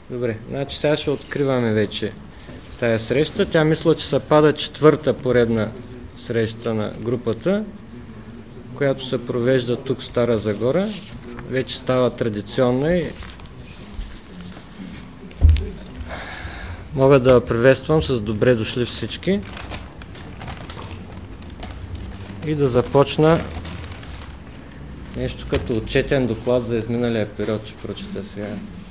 Добре, значи сега ще откриваме вече тая среща. Тя мисля, че се пада четвърта поредна среща на групата, която се провежда тук в Стара Загора. Вече става традиционна и мога да приветствам с добре дошли всички и да започна нещо като отчетен доклад за изминалия период, ще прочета сега.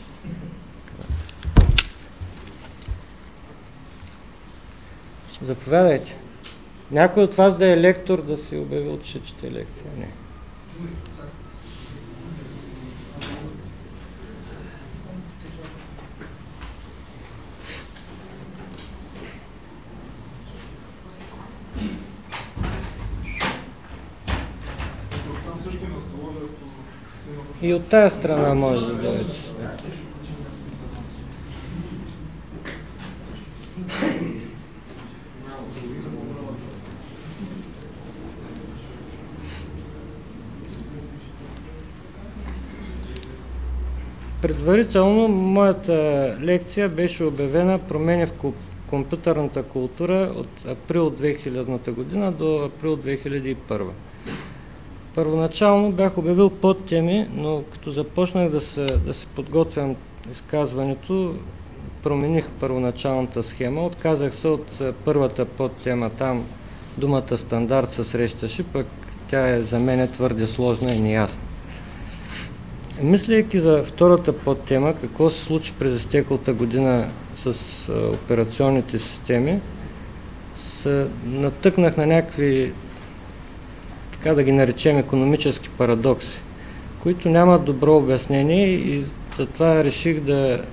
Заповядайте. Някой от вас да е лектор, да си обявил, че чете лекция? Не. И от тая страна може да дойдете. Предварително моята лекция беше обявена промени в компютърната култура от април 2000 година до април 2001. Първоначално бях обявил подтеми, но като започнах да се подготвям изказването, промених първоначалната схема, отказах се от първата подтема, там думата стандарт се срещаше, пък тя е за мен твърде сложна и неясна. Мислейки за втората подтема, какво се случи през изтеклата година с операционните системи, се натъкнах на някакви, така да ги наречем, икономически парадокси, които нямат добро обяснение и затова реших да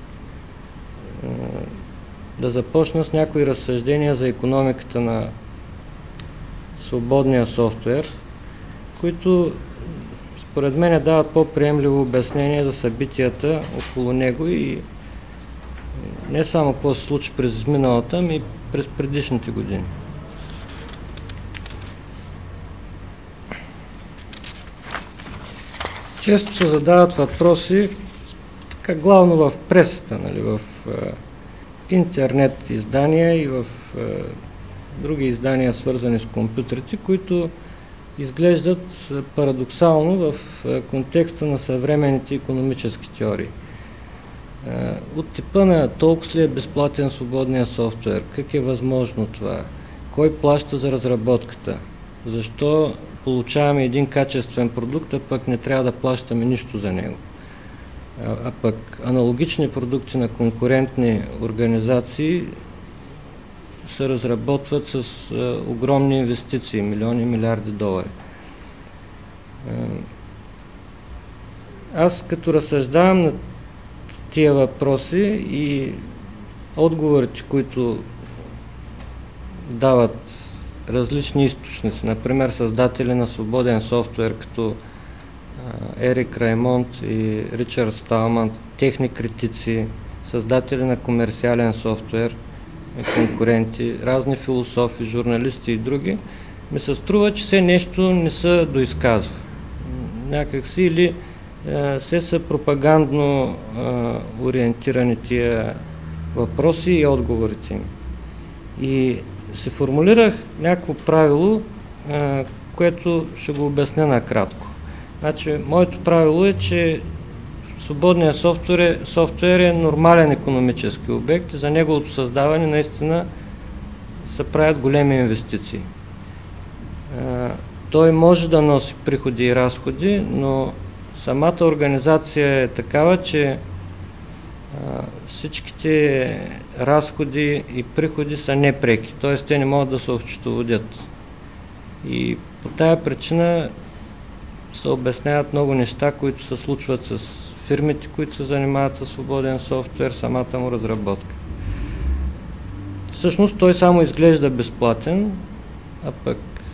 започна с някои разсъждения за икономиката на свободния софтуер, които според мен дават по-приемливо обяснение за събитията около него и не само какво се случи през изминалата, ами и през предишните години. Често се задават въпроси, така главно в пресата, нали, в интернет издания и в други издания, свързани с компютрите, които изглеждат парадоксално в контекста на съвременните икономически теории. От типа на толкова ли е безплатен свободния софтуер, как е възможно това, кой плаща за разработката, защо получаваме един качествен продукт, а пък не трябва да плащаме нищо за него. А пък аналогични продукти на конкурентни организации се разработват с огромни инвестиции, милиони, милиарди долари. Аз като разсъждавам на тия въпроси и отговорите, които дават различни източници, например създатели на свободен софтуер, като Ерик Раймонд и Ричард Сталман, техни критици, създатели на комерциален софтуер, конкуренти, разни философи, журналисти и други, ми се струва, че все нещо не се доизказва. Някакси или все са пропагандно ориентирани тия въпроси и отговорите им. И се формулирах някакво правило, което ще го обясня накратко. Значи, моето правило е, че свободният софтуер е нормален икономически обект и за неговото създаване наистина се правят големи инвестиции. Той може да носи приходи и разходи, но самата организация е такава, че всичките разходи и приходи са непреки, т.е. те не могат да се осчетоводят. И по тая причина се обясняват много неща, които се случват с фирмите, които се занимават със свободен софтуер, самата му разработка. Всъщност той само изглежда безплатен, а пък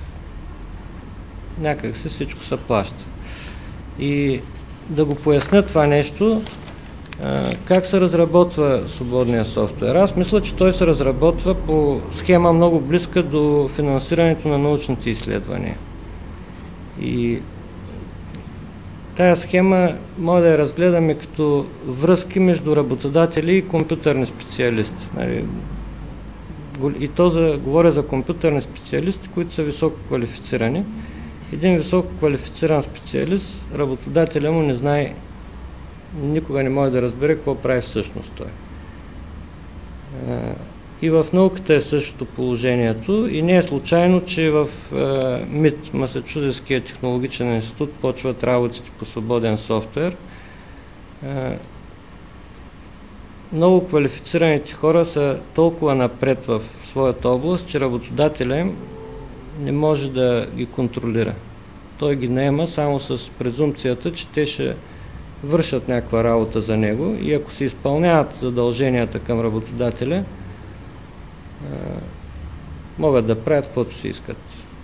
някак си всичко се плаща. И да го поясня това нещо, как се разработва свободния софтуер. Аз мисля, че той се разработва по схема много близка до финансирането на научните изследвания. И Тая схема може да я разгледаме като връзки между работодатели и компютърни специалисти. И говоря за компютърни специалисти, които са високо квалифицирани. Един високо квалифициран специалист, работодателя му не знае, никога не може да разбере какво прави всъщност той. И в науката е същото положението и не е случайно, че в МИТ, Масачузетския технологичен институт, почват работите по свободен софтуер. Много квалифицираните хора са толкова напред в своята област, че работодателя им не може да ги контролира. Той ги наема само с презумпцията, че те ще вършат някаква работа за него и ако се изпълняват задълженията към работодателя, могат да правят каквото си искат.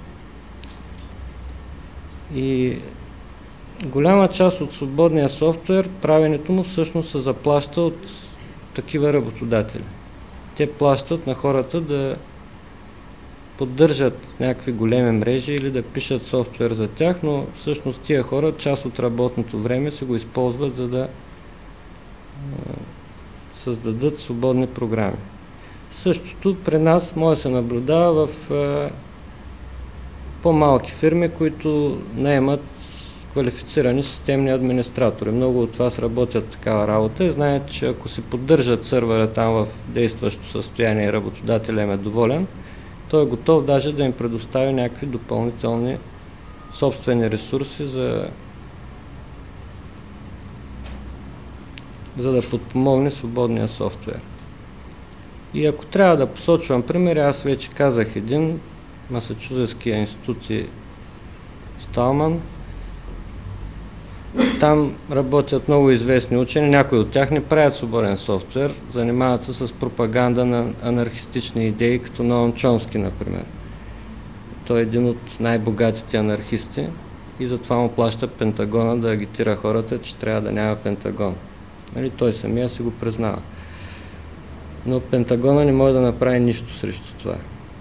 И голяма част от свободния софтуер, правенето му всъщност се заплаща от такива работодатели. Те плащат на хората да поддържат някакви големи мрежи или да пишат софтуер за тях, но всъщност тия хора част от работното време се го използват, за да създадат свободни програми. Същото при нас може да се наблюдава в по-малки фирми, които наемат квалифицирани системни администратори. Много от вас работят такава работа и знаят, че ако си поддържат сървъра там в действащо състояние и работодателя им е доволен, той е готов даже да им предостави някакви допълнителни собствени ресурси, за да подпомогне свободния софтуер. И ако трябва да посочвам примери, аз вече казах един, Масачузетския институт и Сталман. Там работят много известни учени, някои от тях не правят свободен софтуер, занимават се с пропаганда на анархистични идеи, като Ноам Чомски, например. Той е един от най-богатите анархисти и затова му плаща Пентагона да агитира хората, че трябва да няма Пентагон. Той самия си го признава. Но Пентагона не може да направи нищо срещу това.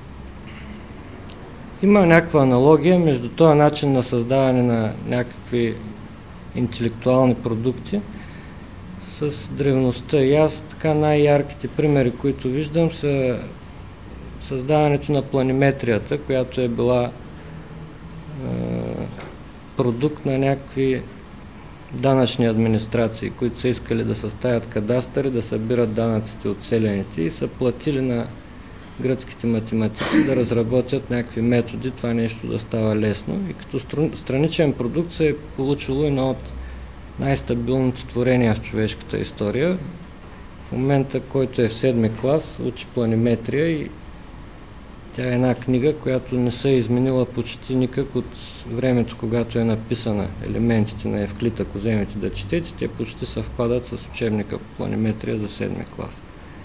Има някаква аналогия между този начин на създаване на някакви интелектуални продукти с древността. И аз така най-ярките примери, които виждам, са създаването на планиметрията, която е била продукт на някакви данъчни администрации, които са искали да съставят кадастъри, да събират данъците от селените и са платили на гръцките математици да разработят някакви методи, това нещо да става лесно. И като страничен продукт се е получило едно от най-стабилните творения в човешката история. В момента, който е в 7-ми клас, учи планиметрия и тя е една книга, която не се е изменила почти никак от времето, когато е написана. Елементите на Евклид, ако вземете да четете, те почти съвпадат с учебника по планиметрия за 7-ми клас.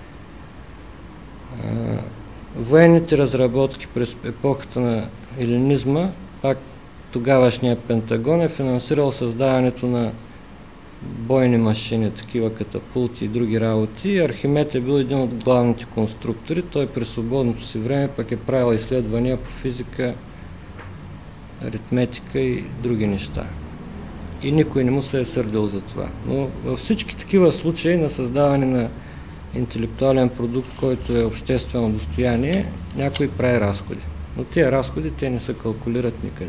Военните разработки през епохата на елинизма, пак тогавашният Пентагон е финансирал създаването на бойни машини, такива катапулти и други работи. Архимед е бил един от главните конструктори. Той през свободното си време пък е правил изследвания по физика, аритметика и други неща. И никой не му се е сърдил за това. Но във всички такива случаи на създаване на интелектуален продукт, който е обществено достояние, някой прави разходи. Но тия разходи те не се калкулират никъде.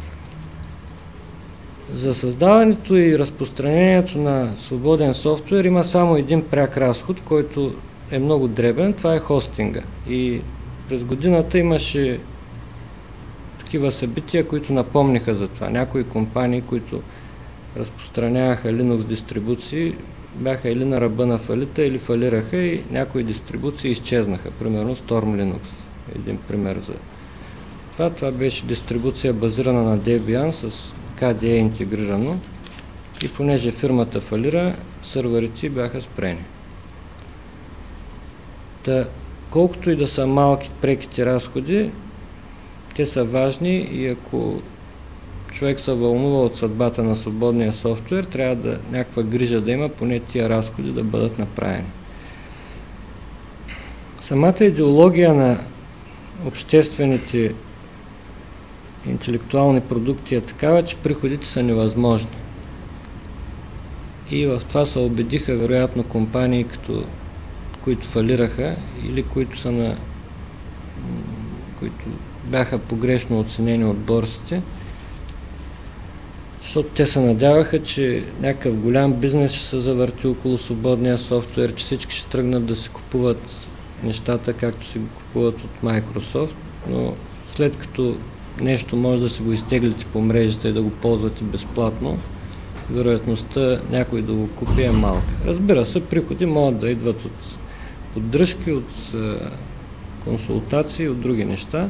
За създаването и разпространението на свободен софтуер има само един пряк разход, който е много дребен, това е хостинга. И през годината имаше такива събития, които напомниха за това. Някои компании, които разпространяваха Linux дистрибуции, бяха или на ръба на фалита, или фалираха и някои дистрибуции изчезнаха. Примерно Storm Linux е един пример за това. Това беше дистрибуция базирана на Debian с KDE интегрирано и понеже фирмата фалира, сървърите бяха спрени. Колкото и да са малки преките разходи, те са важни и ако човек се вълнува от съдбата на свободния софтуер, трябва да някаква грижа да има, поне тия разходи да бъдат направени. Самата идеология на обществените интелектуални продукти е такава, че приходите са невъзможни. И в това се убедиха вероятно компании, които фалираха или които бяха погрешно оценени от борсите, защото те се надяваха, че някакъв голям бизнес ще се завърти около свободния софтуер, че всички ще тръгнат да си купуват нещата, както си го купуват от Microsoft, но след като нещо може да си го изтеглите по мрежата и да го ползвате безплатно, вероятността някой да го купи е малка. Разбира се, приходи могат да идват от поддръжки, от консултации, от други неща.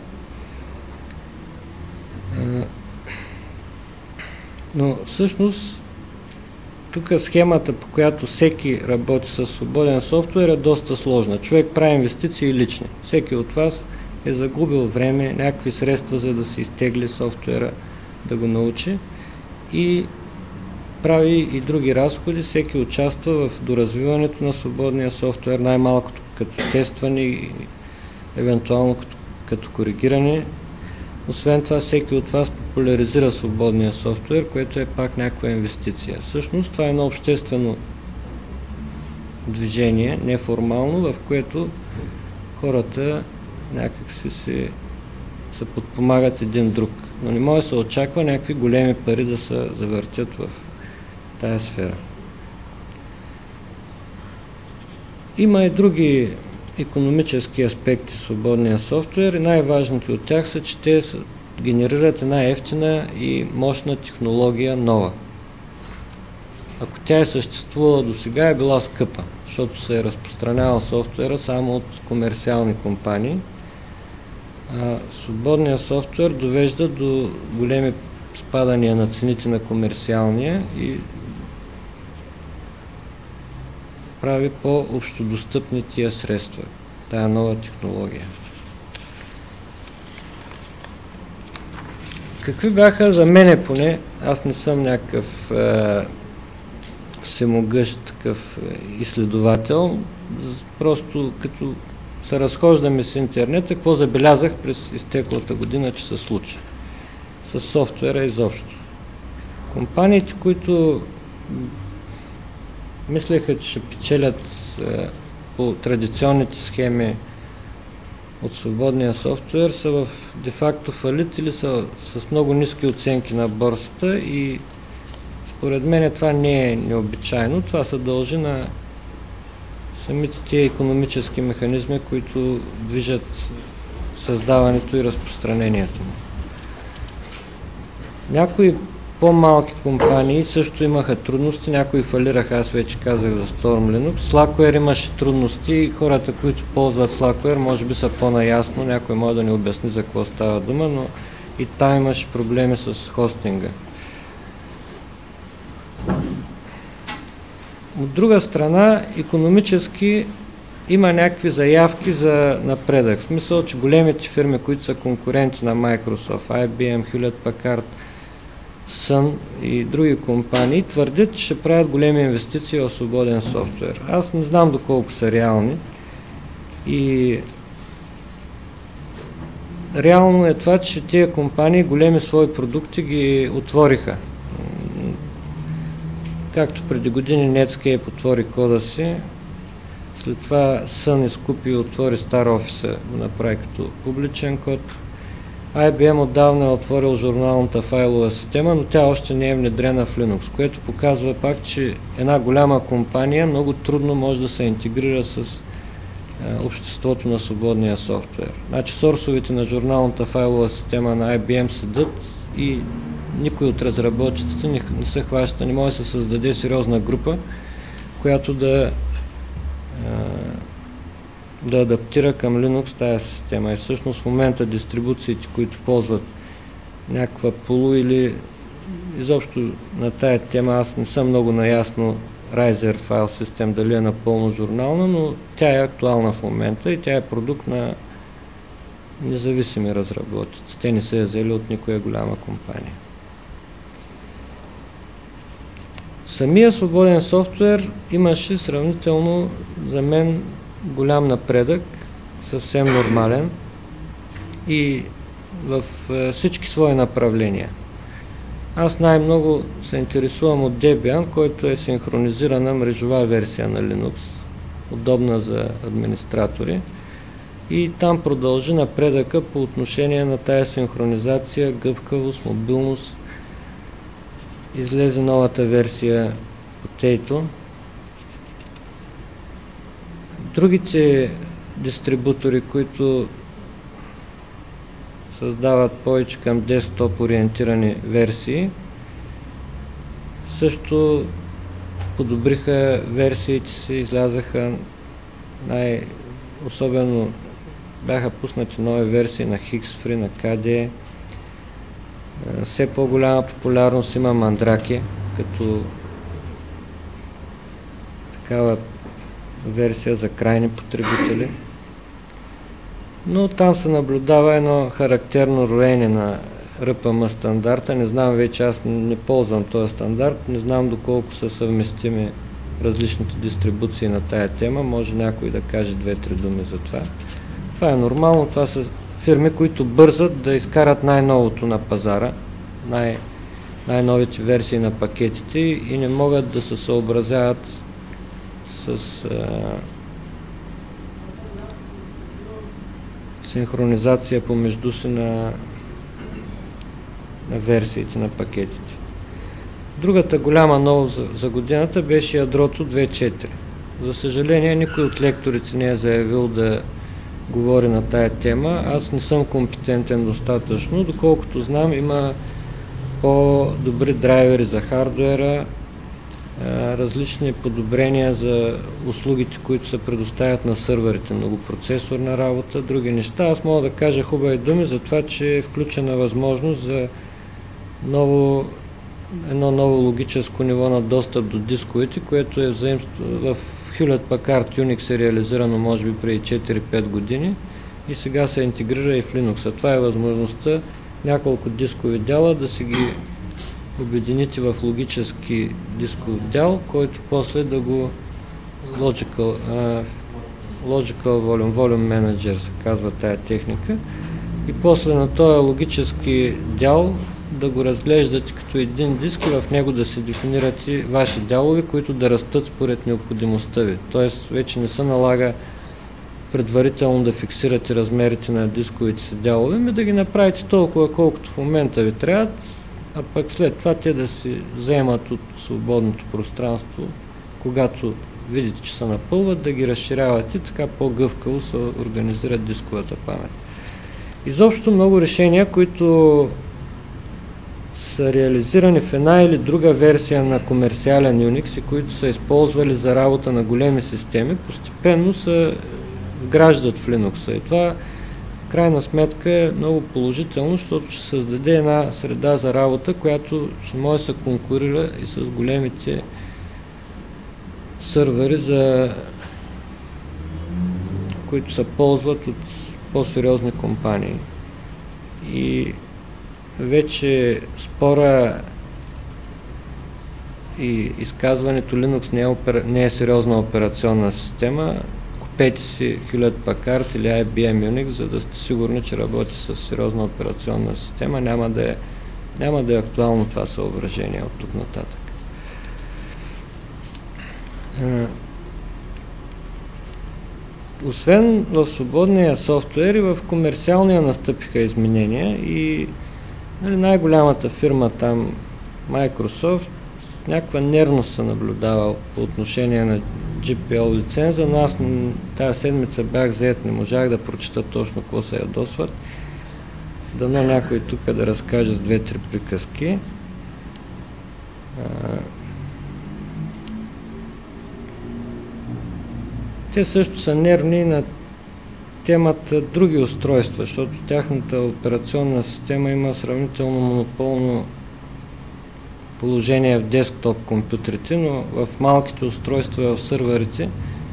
Но всъщност тук схемата, по която всеки работи със свободен софтуер, е доста сложна. Човек прави инвестиции лични. Всеки от вас е загубил време, някакви средства, за да се изтегли софтуера, да го научи и прави и други разходи. Всеки участва в доразвиването на свободния софтуер, най-малкото като тестване и евентуално като коригиране. Освен това, всеки от вас популяризира свободния софтуер, което е пак някаква инвестиция. Всъщност това е едно обществено движение, неформално, в което хората някак се подпомагат един друг. Но не може да се очаква някакви големи пари да се завъртят в тая сфера. Има и други икономически аспекти в свободния софтуер и най-важните от тях са, че те генерират една ефтина и мощна технология нова. Ако тя е съществувала до сега, е била скъпа, защото се е разпространявал софтуера само от комерциални компании. Свободният софтуер довежда до големи спадания на цените на комерциалния и прави по-общодостъпни тия средства, тая нова технология. Какви бяха за мене поне, аз не съм някакъв всемогъщ такъв изследовател, просто като се разхождаме с интернета, какво забелязах през изтеклата година, че се случи с софтуера изобщо. Компаниите, които мислеха, че ще печелят по традиционните схеми от свободния софтуер, са в де-факто фалит или са с много ниски оценки на борсата и според мен това не е необичайно. Това се дължи на самите тия икономически механизми, които движат създаването и разпространението му. Някои по-малки компании също имаха трудности, някои фалираха, аз вече казах за Storm Linux. Slackware имаше трудности и хората, които ползват Slackware, може би са по-наясно, някой може да ни обясни за какво става дума, но и там имаше проблеми с хостинга. От друга страна, икономически има някакви заявки за напредък. В смисъл, че големите фирми, които са конкуренти на Microsoft, IBM, Hewlett Packard, Sun и други компании твърдят, че ще правят големи инвестиции в свободен софтуер. Аз не знам доколко са реални и реално е това, че тези компании големи свои продукти ги отвориха. Както преди години Netscape отвори кода си, след това Sun изкупи и отвори StarOffice, го направи като публичен код. IBM отдавна е отворил журналната файлова система, но тя още не е внедрена в Linux, което показва пак, че една голяма компания много трудно може да се интегрира с обществото на свободния софтуер. Значи сорсовете на журналната файлова система на IBM седат и никой от разработчиците не се хваща, не може да се създаде сериозна група, която да адаптира към Linux тази система. И всъщност в момента дистрибуциите, които ползват някаква полу или изобщо на тая тема, аз не съм много наясно Riser File System дали е напълно журнална, но тя е актуална в момента и тя е продукт на независими разработчици. Те не са я взели от никоя голяма компания. Самия свободен софтуер имаше сравнително за мен голям напредък, съвсем нормален и в всички свои направления. Аз най-много се интересувам от Debian, който е синхронизирана мрежова версия на Linux, удобна за администратори. И там продължи напредъка по отношение на тая синхронизация, гъвкавост, мобилност. Излезе новата версия Potato. Другите дистрибутори, които създават повече към десктоп ориентирани версии, също подобриха версиите си, излязаха особено бяха пуснати нови версии на HixFree, на KDE. Все по-голяма популярност има Mandrake, като такава версия за крайни потребители. Но там се наблюдава едно характерно роене на RPM стандарта. Не знам вече, аз не ползвам този стандарт, не знам доколко са съвместими различните дистрибуции на тая тема. Може някой да каже 2-3 думи за това. Това е нормално, това са фирми, които бързат да изкарат най-новото на пазара, най-новите версии на пакетите и не могат да се съобразяват с синхронизация помежду си на версиите на пакетите. Другата голяма новост за годината беше ядрото 2.4. За съжаление, никой от лекторите не е заявил да говори на тая тема. Аз не съм компетентен достатъчно. Доколкото знам, има по-добри драйвери за хардуера, различни подобрения за услугите, които се предоставят на сървърите, многопроцесорна работа, други неща. Аз мога да кажа хубави думи за това, че е включена възможност за едно ново логическо ниво на достъп до дисковете, което е в Hewlett Packard Unix е реализирано може би преди 4-5 години и сега се интегрира и в Linux. Това е възможността няколко дискови дяла да си ги обедините в логически дисков дял, който после да го Logical Volume Manager се казва тая техника и после на този логически дял да го разглеждате като един диск и в него да се дефинират и ваши дялове, които да растат според необходимостта ви. Тоест вече не се налага предварително да фиксирате размерите на дисковите си дялове, но да ги направите толкова колкото в момента ви трябват, а пък след това те да си вземат от свободното пространство, когато видите, че се напълват, да ги разширявате, така по-гъвкаво се организират дисковата памет. Изобщо много решения, които са реализирани в една или друга версия на комерциален Unix и които са използвали за работа на големи системи, постепенно се вграждат в Linux. И това в крайна сметка е много положително, защото ще създаде една среда за работа, която ще може да се конкурира и с големите сървъри, които се ползват от по-сериозни компании. И вече спора и изказването Linux не е сериозна операционна система. Купете си Hewlett Packard или IBM Unix, за да сте сигурни, че работи с сериозна операционна система. Няма да е актуално това съображение от тук нататък. Освен в свободния софтуер и в комерциалния настъпиха изменения и най-голямата фирма там, Microsoft, някаква нервност се наблюдава по отношение на GPL лиценза, но аз тази седмица бях зает, не можах да прочита точно какво се ядосват. Дано някой тук да разкаже с 2-3 приказки. Те също са нервни на темата други устройства, защото тяхната операционна система има сравнително монополно положение в десктоп компютрите, но в малките устройства, в сървърите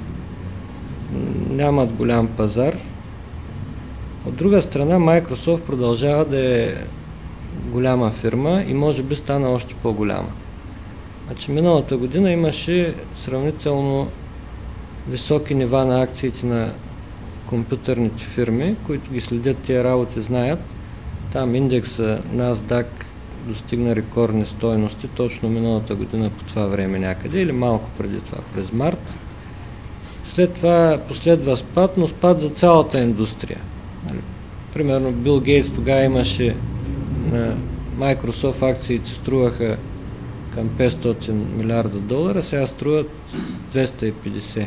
нямат голям пазар. От друга страна, Microsoft продължава да е голяма фирма и може би стана още по-голяма. Значи, миналата година имаше сравнително високи нива на акциите на компютърните фирми, които ги следят тия работи, знаят. Там индекса NASDAQ достигна рекордни стойности точно миналата година по това време някъде или малко преди това, през март. След това последва спад, но спад за цялата индустрия. Примерно Бил Гейтс тогава имаше на Microsoft акциите струваха към 500 милиарда долара, сега струват 250.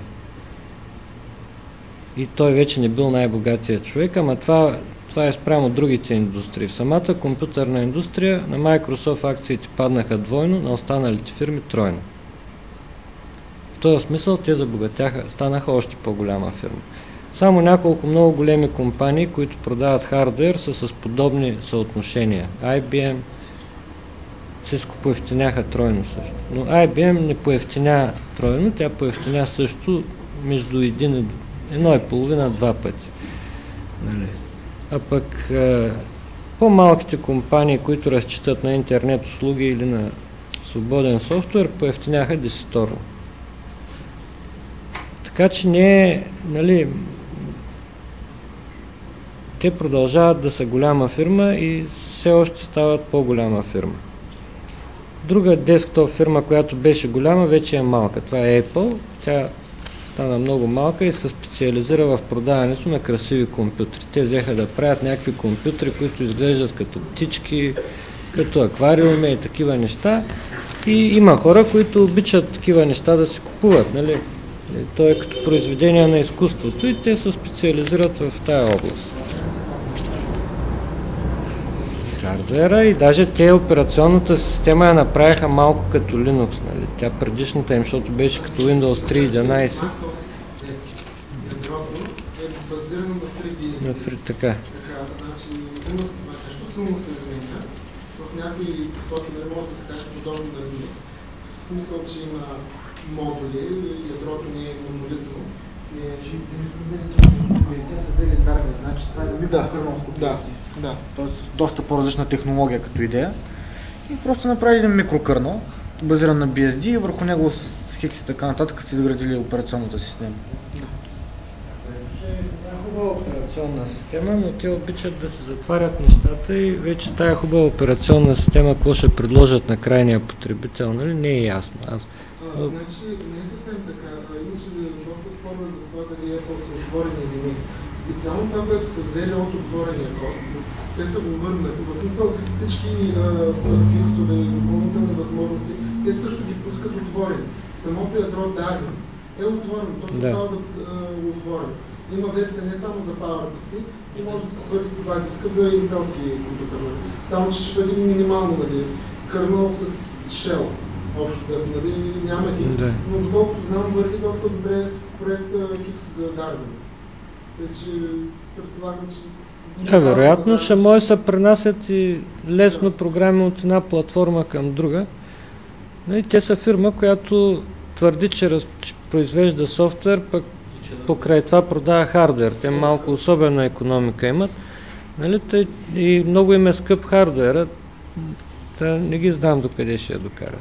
И той вече не бил най-богатия човек, ама това е спрямо другите индустрии. В самата компютърна индустрия на Microsoft акциите паднаха двойно, на останалите фирми тройно. В този смисъл те забогатяха, станаха още по-голяма фирма. Само няколко много големи компании, които продават хардуер, са с подобни съотношения. IBM, Cisco поевтиняха тройно също. Но IBM не поевтиня тройно, тя поевтиня също между 1,5-2 пъти. Нали? А пък по-малките компании, които разчитат на интернет услуги или на свободен софтуер, поевтиняха десеторно. Така че нали, те продължават да са голяма фирма и все още стават по-голяма фирма. Друга десктоп фирма, която беше голяма, вече е малка. Това е Apple. Тя стана много малка и се специализира в продаването на красиви компютри. Те взеха да правят някакви компютри, които изглеждат като птички, като аквариуми и такива неща. И има хора, които обичат такива неща да си купуват. Нали? То е като произведение на изкуството и те се специализират в тая област. Хардуера и даже те операционната система я направиха малко като Linux. Нали? Тя предишната им, защото беше като Windows 3.11. Базирано на 3D. Така. Значи, също силно се изменя. В някои посоки не може да се каже подобно на Linux. В смисъл, че има модули, ядрото не е монолитно. Те са взели Darwin, значи това е кърновско. Да. Тоест доста по-различна технология като идея. И просто направили един микрокърнел, базиран на BSD и върху него с Хикс и така нататък са изградили операционната система. Хубава операционна система, но те обичат да се затварят нещата и вече с тая хубава операционна система, какво ще предложат на крайния потребител, нали? Не е ясно. Значи не е съвсем така. Имаше доста спорно за това дали Apple са отворени или не. Специално това, което са взели от отворения код, те са го върнали. В смисъл всички фиксове и допълнителни възможности, те също ги пускат отворени. Самото ядро Darwin е отворено, то се става да отворено. Има версия не само за PowerPC, и може да се свърли два диска за интелски компютър. Само че ще бъде минимално, нали, кърнал с Shell. Общо взето, нали, няма Хикс, но доколкото знам, върви доста добре проекта Хикс за Darwin. Вече предполагам, че... вероятно ще може да се пренасят и лесно програми от една платформа към друга. И те са фирма, която твърди, че произвежда софтуер, пък покрай това продава хардуер. Те малко особена икономика имат. Нали? И много им е скъп хардуера. Не ги знам докъде ще я докарат.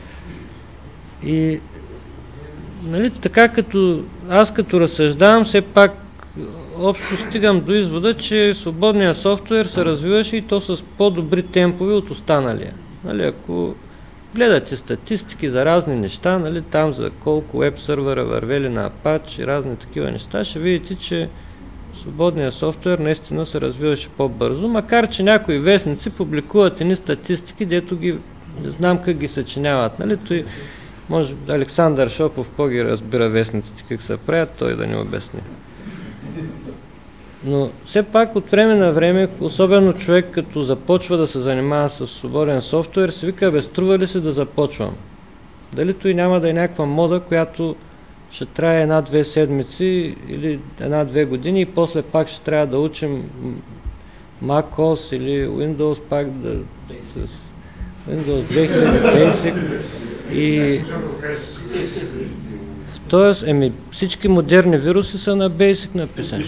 И нали, така аз като разсъждавам, все пак общо стигам до извода, че свободният софтуер се развиваше и то с по-добри темпове от останалия. Нали, ако гледате статистики за разни неща, нали, там за колко веб сървъра вървели на Apache и разни такива неща, ще видите, че свободният софтуер наистина се развиваше по-бързо, макар че някои вестници публикуват едни статистики, дето ги не знам как ги съчиняват. Нали, той, може Александър Шопов по-ги разбира вестниците как се правят, той да ни обясни. Но все пак от време на време, особено човек като започва да се занимава с свободен софтуер, се вика, струва ли се да започвам? Дали той няма да е някаква мода, която ще трае 1-2 седмици или 1-2 години и после пак ще трябва да учим macOS или Windows пак с Windows 2000 Basic и тоест, всички модерни вируси са на Basic написани.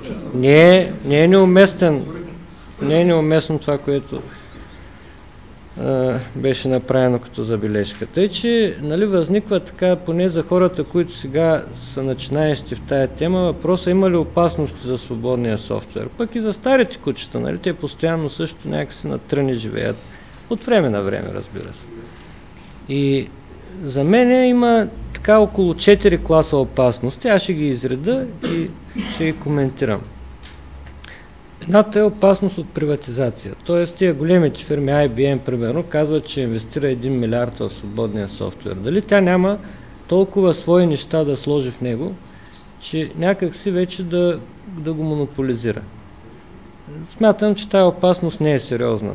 Не е неуместно това, което... беше направено като забележка. Тъй, че възниква така, поне за хората, които сега са начинаещи в тая тема, въпроса има ли опасности за свободния софтуер. Пък и за старите кучета, те постоянно също някакси на тръни живеят. От време на време, разбира се. И за мен има така около 4 класа опасности. Аз ще ги изреда и ще ги коментирам. Едната е опасност от приватизация. Тоест, тия големите фирми, IBM примерно, казват, че инвестира 1 милиард в свободния софтуер. Дали тя няма толкова свои неща да сложи в него, че някак си вече да го монополизира. Смятам, че тая опасност не е сериозна.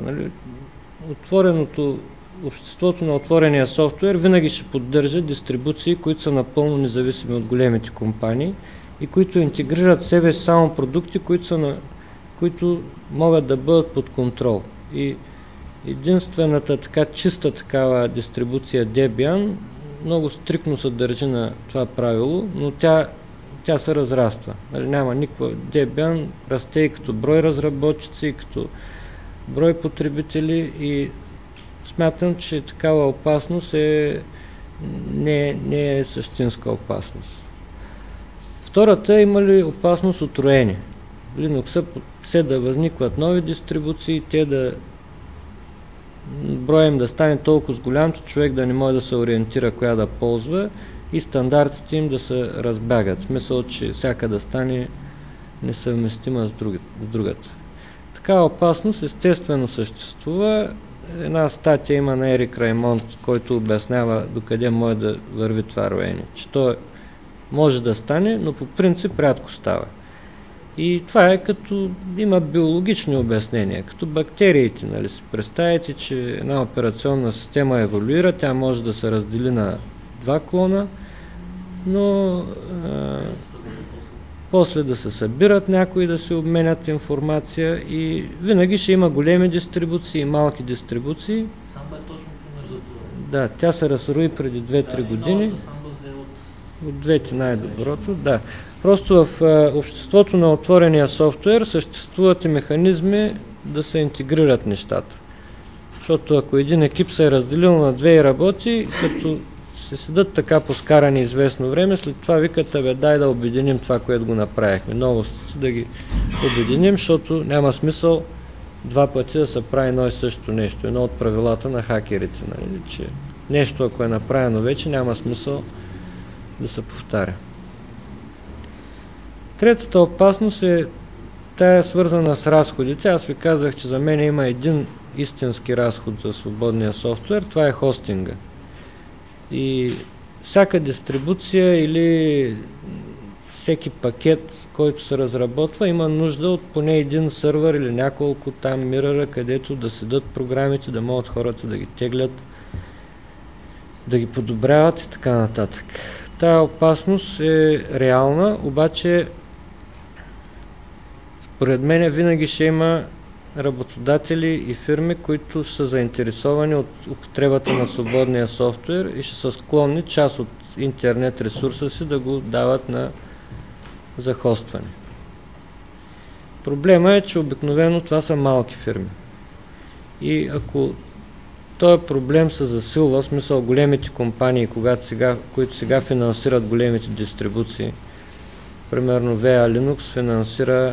Обществото на отворения софтуер винаги ще поддържа дистрибуции, които са напълно независими от големите компании и които интегрират в себе само продукти, които могат да бъдат под контрол. И единствената така чиста такава дистрибуция Debian много стриктно се държи на това правило, но тя се разраства. Няма никаква. Debian расте и като брой разработчици, и като брой потребители и смятам, че такава опасност не е същинска опасност. Втората, има ли опасност от роене? Linux все да възникват нови дистрибуции, броем да стане толкова голям, че човек да не може да се ориентира коя да ползва и стандартите им да се разбягат. В смисъл, че всяка да стане несъвместима с другата. Такава опасност естествено съществува. Една статия има на Ерик Раймонд, който обяснява докъде може да върви това роене. Че то може да стане, но по принцип рядко става. И това е като има биологични обяснения, като бактериите. Си представете, че една операционна система еволюира, тя може да се раздели на 2 клона, но после да се събират някои, да се обменят информация и винаги ще има големи дистрибуции и малки дистрибуции. Самба е точно пример за това. Да, тя се разрои преди 2-3 години. От двете най-доброто, да. Просто в обществото на отворения софтуер съществуват и механизми да се интегрират нещата. Защото ако един екип се е разделил на 2 и работи, като се седат така поскарани известно време, след това викат, дай да обединим това, което го направихме. Новостите да ги обединим, защото няма смисъл 2 пъти да се прави едно и също нещо. Едно от правилата на хакерите, че нещо, ако е направено вече, няма смисъл да се повтаря. Третата опасност тая свързана с разходите. Аз ви казах, че за мен има един истински разход за свободния софтуер, това е хостинга. И всяка дистрибуция или всеки пакет, който се разработва, има нужда от поне един сървър или няколко там миръра, където да седат програмите, да могат хората да ги теглят, да ги подобряват и така нататък. Тая опасност е реална, обаче според мен винаги ще има работодатели и фирми, които са заинтересовани от употребата на свободния софтуер и ще са склонни част от интернет ресурса си да го дават за хостване. Проблема е, че обикновено това са малки фирми. И ако този проблем се засилва, в смисъл големите компании, които сега финансират големите дистрибуции, примерно VA Linux финансира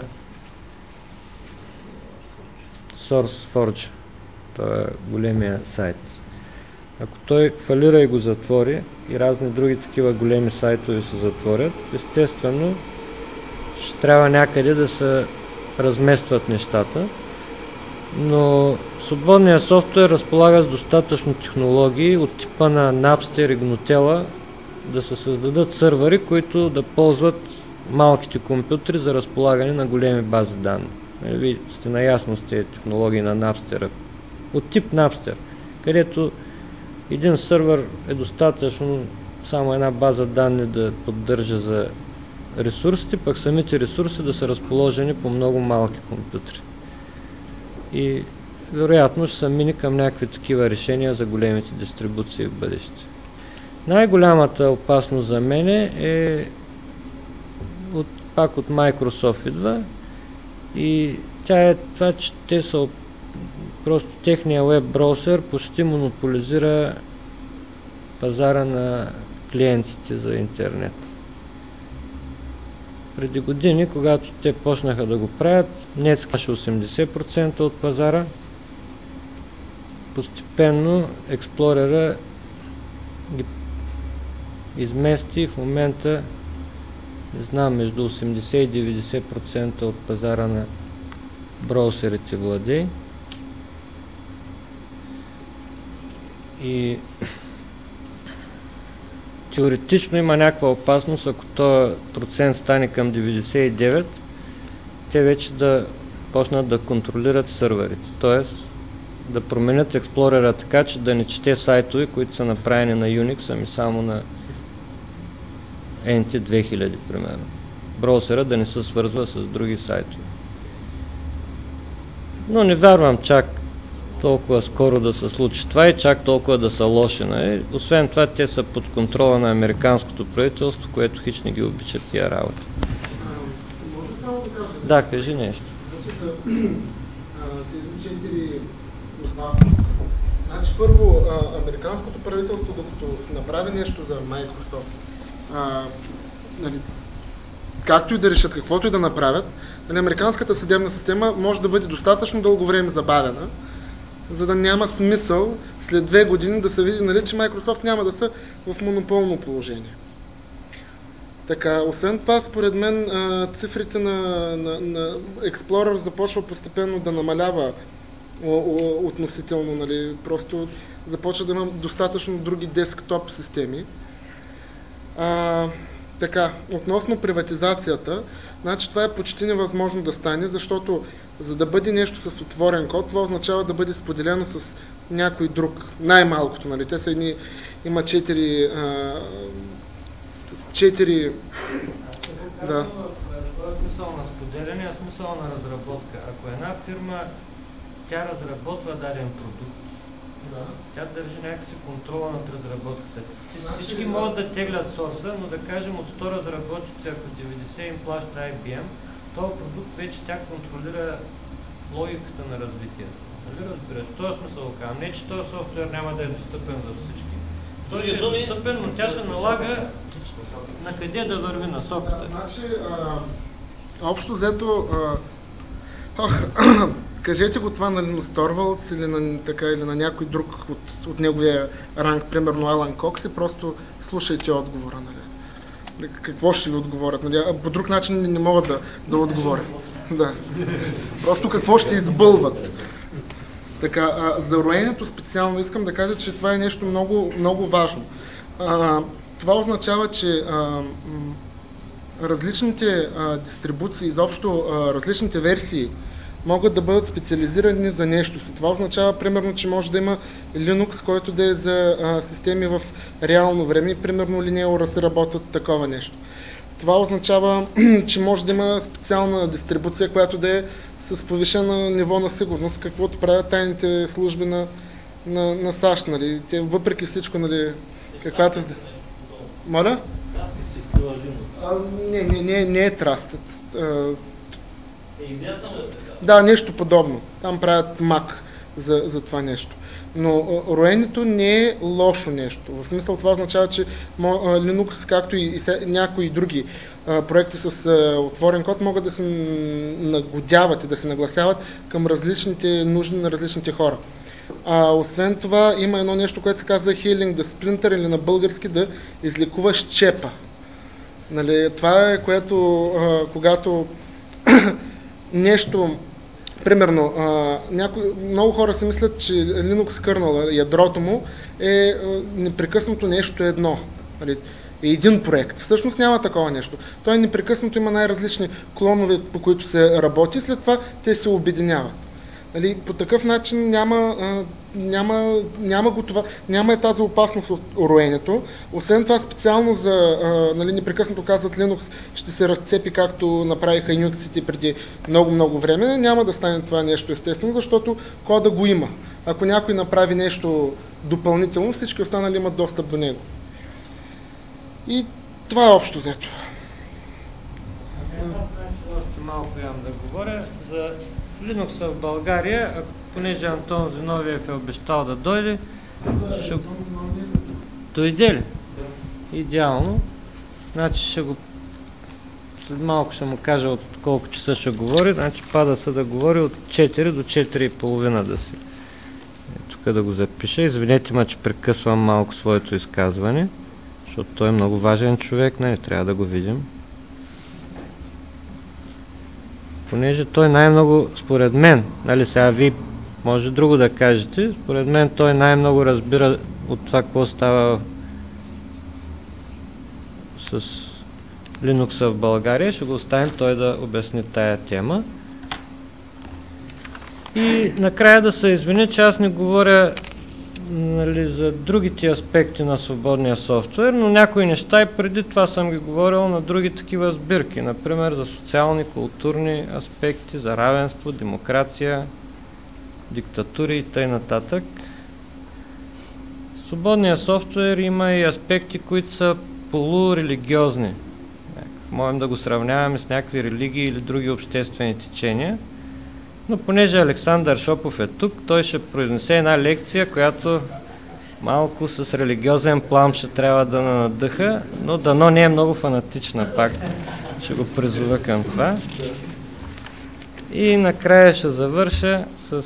SourceForge, това е големия сайт. Ако той фалира и го затвори и разни други такива големи сайтове се затворят, естествено ще трябва някъде да се разместват нещата, но свободният софтуер разполага с достатъчно технологии от типа на Napster и Gnutella да се създадат сървъри, които да ползват малките компютри за разполагане на големи бази данни. Вие сте наясно с тези технологии на Napster, от тип Napster, където един сървър е достатъчно само една база данни да поддържа за ресурсите, пък самите ресурси да са разположени по много малки компютри. И вероятно ще се мини към някакви такива решения за големите дистрибуции в бъдеще. Най-голямата опасност за мен е пак от Microsoft идва и тя е това, че те са Просто техният веб браузър почти монополизира пазара на клиентите за интернет. Преди години, когато те почнаха да го правят, Netscape имаше 80% от пазара. Постепенно Експлорера ги измести в момента, не знам, между 80 и 90% от пазара на браузърите владее. И теоретично има някаква опасност, ако този процент стане към 99, те вече да почнат да контролират сървърите. Тоест да променят Експлорера така, че да не чете сайтове, които са направени на Unix, ами само на NT 2000, примерно. Браузъра да не се свързва с други сайтове. Но не вярвам чак толкова скоро да се случи това и чак толкова да са лоши. Освен това, те са под контрола на американското правителство, което хич не ги обича тия работа. Може ли само да кажа? Да, кажи нещо. Значи тези 4 опасности. Значи първо, американското правителство, докато се направи нещо за Microsoft, нали, както и да решат, каквото и да направят, нали, американската съдебна система може да бъде достатъчно дълго време забавена, за да няма смисъл след 2 години да се види, нали, че Microsoft няма да са в монополно положение. Така, освен това, според мен, цифрите на Explorer започва постепенно да намалява относително, нали, просто започва да има достатъчно други десктоп системи. Така, относно приватизацията, значи това е почти невъзможно да стане, защото за да бъде нещо с отворен код, това означава да бъде споделено с някой друг. Най-малкото, нали? Те са едни, има 4... Да. Кой е смисъл на споделяне, а смисъл на разработка? Ако една фирма, тя разработва даден продукт, тя държи някакси контрола над разработката. Всички могат да теглят сорса, но да кажем от 100 разработчици, ако 90 им плаща IBM, този продукт вече тя контролира логиката на развитието. Нали разбираш? В този смисъл казвам. Не, че този софтуер няма да е достъпен за всички. Той ще е достъпен, но тя ще налага на къде да върви насоката. Значи, общо взето, кажете го това на Линус Торвалдс или на някой друг от неговия ранг, примерно Алан Кокс, и просто слушайте отговора. Нали. Какво ще ви отговорят? Нали. По друг начин не могат да отговорят. Да. Просто какво ще избълват. Така, за роенето специално искам да кажа, че това е нещо много, много важно. Това означава, че различните дистрибуции, изобщо различните версии могат да бъдат специализирани за нещо си. Това означава, примерно, че може да има Linux, който да е за системи в реално време и, примерно, Lineo разработват такова нещо. Това означава, че може да има специална дистрибуция, която да е с повишено ниво на сигурност, каквото правят тайните служби на САЩ. Нали. Те, въпреки всичко, нали, каквато... Моля? Не е Trusted. Идеята му е така. Да, нещо подобно. Там правят Mac за това нещо. Но роенето не е лошо нещо. В смисъл това означава, че Linux, както и някои други проекти с отворен код, могат да се нагодяват и да се нагласяват към различните нужди на различните хора. Освен това, има едно нещо, което се казва Healing the Splinter, или на български да излекуваш чепа. Нали, това е което, когато нещо, примерно, много хора си мислят, че Linux kernel, ядрото му е непрекъснато нещо едно. Нали, е един проект. Всъщност няма такова нещо. Той непрекъснато има най-различни клонове, по които се работи, след това те се обединяват. Нали, по такъв начин няма го това, няма тази опасност от роенето. Освен това, специално за, нали, непрекъснато казват Linux ще се разцепи, както направиха Unix-ите преди много време. Няма да стане това нещо естествено, защото кода го има. Ако някой направи нещо допълнително, всички останали имат достъп до него. И това е общо взето. Още малко имам да говоря за Linux в България. понеже Антон Зиновиев е обещал да дойде, ще... Антон Зиновиев е тук. Дойде ли? Идеално. Значи ще го... След малко ще му кажа от колко часа ще говори. Значи пада се да говори от 4 до 4:30 да си. Тук да го запиша. Извинете ме, че прекъсвам малко своето изказване, защото той е много важен човек, не трябва да го видим. Понеже той най-много, според мен, нали сега ви може друго да кажете, според мен той най-много разбира от това какво става с Linux в България. Ще го оставим той да обясни тая тема. И накрая да се извиня, че аз не говоря, нали, за другите аспекти на свободния софтуер, но някои неща и преди това съм ги говорил на други такива сбирки, например за социални, културни аспекти, за равенство, демокрация, диктатури и т.н. Свободният софтуер има и аспекти, които са полурелигиозни. Можем да го сравняваме с някакви религии или други обществени течения. Но понеже Александър Шопов е тук, той ще произнесе една лекция, която малко с религиозен плам ще трябва да надъха, но дано не е много фанатична пак. Ще го призова към това. И накрая ще завърша с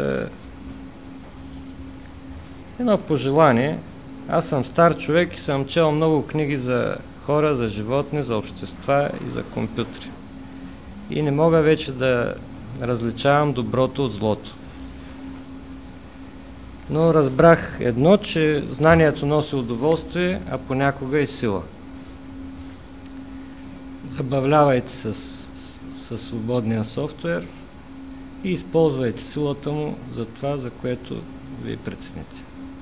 едно пожелание. Аз съм стар човек и съм чел много книги за хора, за животни, за общества и за компютри. И не мога вече да различавам доброто от злото. Но разбрах едно, че знанието носи удоволствие, а понякога и сила. Забавлявайте се със свободния софтуер и използвайте силата му за това, за което вие прецените.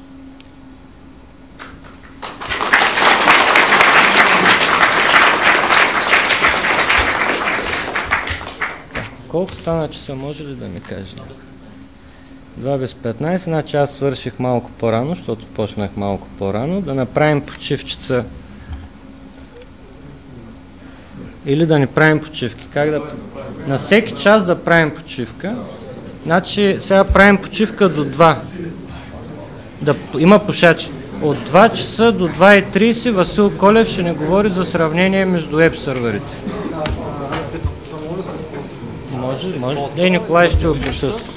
Колко стана часа, може ли да ми кажете? 2:15, значи аз свърших малко по-рано, защото почнах малко по-рано. Да направим почивчица. Или да не правим почивки. Как да... На всеки час да правим почивка. Значи сега правим почивка до 2. Да... Има пушачи. От 2 часа до 2:30 Васил Колев ще не говори за сравнение между веб сървърите. Може. Николай ще опиша.